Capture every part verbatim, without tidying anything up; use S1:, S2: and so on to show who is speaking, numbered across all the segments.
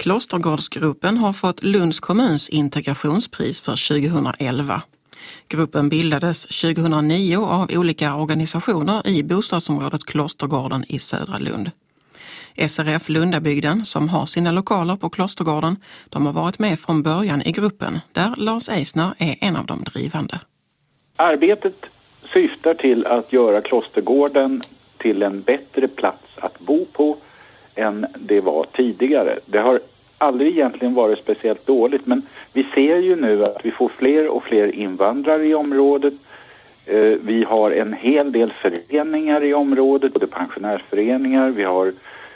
S1: Klostergårdsgruppen har fått Lunds kommuns integrationspris för tjugohundraelva. Gruppen bildades tjugohundranio av olika organisationer i bostadsområdet Klostergården i södra Lund. S R F Lundabygden, som har sina lokaler på Klostergården, de har varit med från början i gruppen, där Lars Eisner är en av de drivande.
S2: Arbetet syftar till att göra Klostergården till en bättre plats att bo på än det var tidigare. Det har aldrig egentligen varit speciellt dåligt, men vi ser ju nu att vi får fler och fler invandrare i området. Vi har en hel del föreningar i området, både pensionärsföreningar, vi har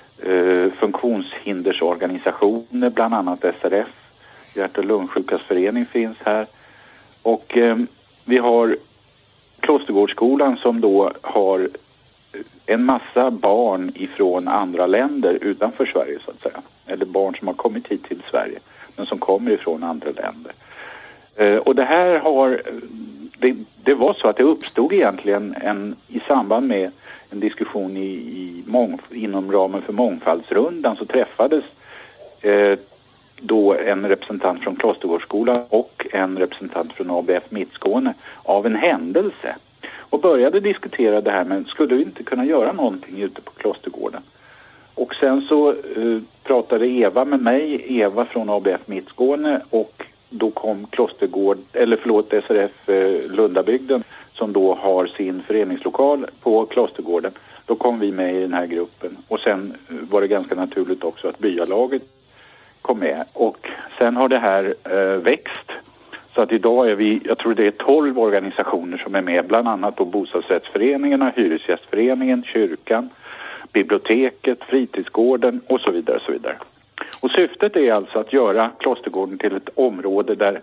S2: funktionshindersorganisationer, bland annat S R F, hjärt- och lungsjukas förening finns här. Och vi har Klostergårdsskolan som då har en massa barn ifrån andra länder utanför Sverige så att säga. Eller barn som har kommit hit till Sverige men som kommer ifrån andra länder. Eh, och det här har, det, det var så att det uppstod egentligen en, i samband med en diskussion i, i mång, inom ramen för mångfaldsrundan så träffades eh, då en representant från Klostergårdsskolan och en representant från A B F Mittskåne av en händelse. Och började diskutera det här, men skulle vi inte kunna göra någonting ute på Klostergården? Och sen så eh, pratade Eva med mig, Eva från A B F Mittskåne, och då kom Klostergård, eller förlåt S R F eh, Lundabygden som då har sin föreningslokal på Klostergården. Då kom vi med i den här gruppen och sen var det ganska naturligt också att byalaget kom med. Och sen har det här eh, växt. Så att idag är vi, jag tror det är tolv organisationer som är med, bland annat då bostadsrättsföreningarna, hyresgästföreningen, kyrkan, biblioteket, fritidsgården och så vidare. Och så vidare. Och syftet är alltså att göra Klostergården till ett område där,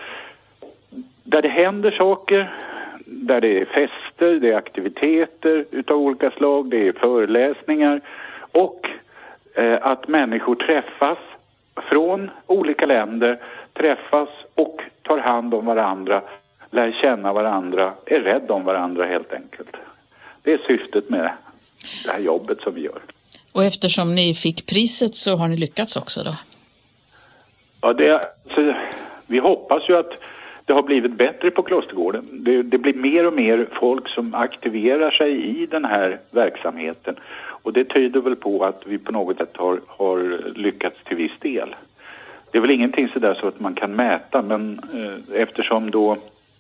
S2: där det händer saker, där det är fester, det är aktiviteter utav olika slag, det är föreläsningar och eh, att människor träffas från olika länder, träffas och tar hand om varandra, lär känna varandra, är rädd om varandra helt enkelt. Det är syftet med det här jobbet som vi gör.
S3: Och eftersom ni fick priset så har ni lyckats också då?
S2: Ja, det, alltså, vi hoppas ju att det har blivit bättre på Klostergården. Det, det blir mer och mer folk som aktiverar sig i den här verksamheten. Och det tyder väl på att vi på något sätt har, har lyckats till viss del. Det är väl ingenting så där så att man kan mäta, men eh, eftersom då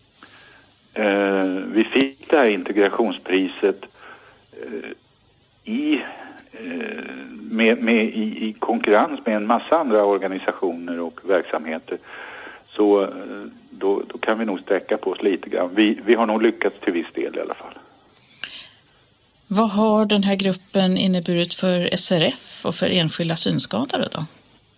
S2: eh, vi fick det här integrationspriset eh, i, eh, med, med, i, i konkurrens med en massa andra organisationer och verksamheter, så eh, då, då kan vi nog sträcka på oss lite grann. Vi, vi har nog lyckats till viss del i alla fall.
S3: Vad har den här gruppen inneburit för S R F och för enskilda synskadade då?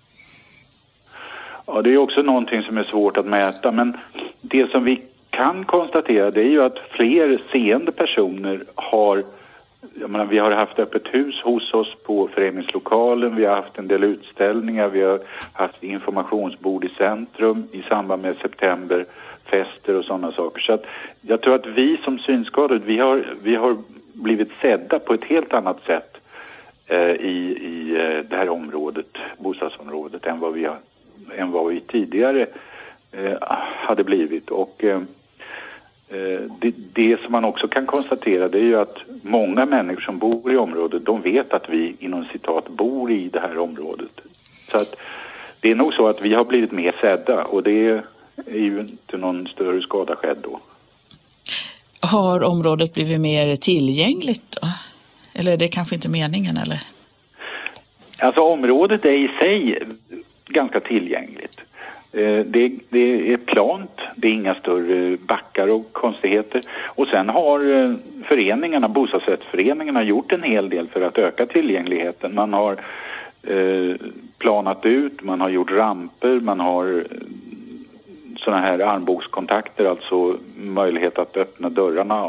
S2: Ja, det är också någonting som är svårt att mäta, men det som vi kan konstatera det är ju att fler seende personer har, jag menar, vi har haft öppet hus hos oss på föreningslokalen, vi har haft en del utställningar, vi har haft informationsbord i centrum i samband med septemberfester och sådana saker. Så att jag tror att vi som synskadade, vi har, vi har blivit sedda på ett helt annat sätt eh, i, i det här området, bostadsområdet, än vad vi har än vad vi tidigare eh, hade blivit. Och eh, det, det som man också kan konstatera, det är ju att många människor som bor i området, de vet att vi inom citat bor i det här området. Så att det är nog så att vi har blivit mer sedda, och det är ju inte någon större skada skedd då.
S3: Har området blivit mer tillgängligt då? Eller är det kanske inte meningen, eller?
S2: Alltså området är i sig ganska tillgängligt. Det, det är plant, det är inga större backar och konstigheter. Och sen har föreningarna, bostadsrättsföreningarna, gjort en hel del för att öka tillgängligheten. Man har eh, planat ut, man har gjort ramper, man har såna här armbågskontakter, alltså möjlighet att öppna dörrarna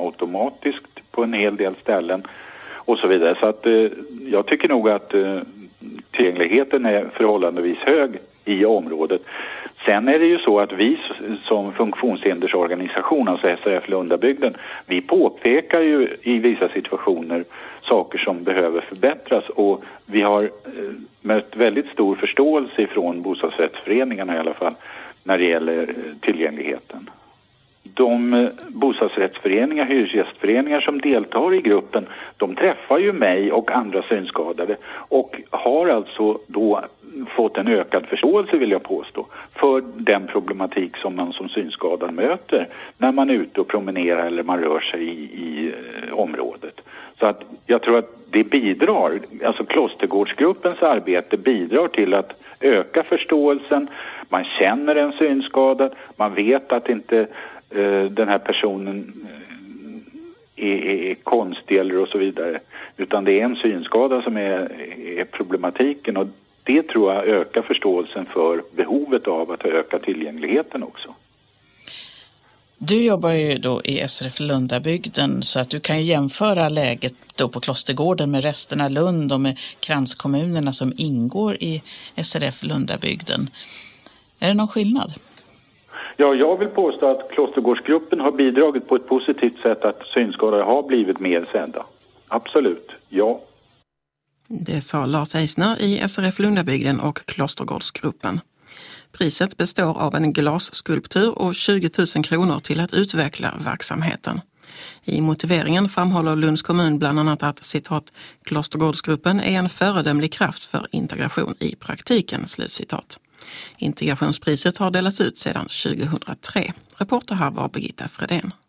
S2: automatiskt på en hel del ställen och så vidare. Så att eh, jag tycker nog att eh, tillgängligheten är förhållandevis hög i området. Sen är det ju så att vi som funktionshindersorganisation, alltså S R F Lundabygden, vi påpekar ju i vissa situationer saker som behöver förbättras, och vi har mött väldigt stor förståelse från bostadsrättsföreningarna i alla fall när det gäller tillgängligheten. De bostadsrättsföreningar, hyresgästföreningar som deltar i gruppen, de träffar ju mig och andra synskadade och har alltså då fått en ökad förståelse, vill jag påstå, för den problematik som man som synskadad möter när man är ute och promenerar eller man rör sig i, i området. Så att jag tror att det bidrar, alltså Klostergårdsgruppens arbete bidrar till att öka förståelsen. Man känner en synskadad, man vet att inte uh, den här personen är, är, är konstig eller och så vidare, utan det är en synskada som är, är problematiken, och det tror jag ökar förståelsen för behovet av att öka tillgängligheten också.
S3: Du jobbar ju då i S R F Lundabygden, så att du kan ju jämföra läget då på Klostergården med resten av Lund och med kranskommunerna som ingår i S R F Lundabygden. Är det någon skillnad?
S2: Ja, jag vill påstå att Klostergårdsgruppen har bidragit på ett positivt sätt att synskadade har blivit mer sedda. Absolut, ja.
S1: Det sa Lars Eisner i S R F Lundabygden och Klostergårdsgruppen. Priset består av en glasskulptur och tjugo tusen kronor till att utveckla verksamheten. I motiveringen framhåller Lunds kommun bland annat att citat, Klostergårdsgruppen är en föredömlig kraft för integration i praktiken, slutcitat. Integrationspriset har delats ut sedan tjugohundratre. Reporter här var Birgitta Fredén.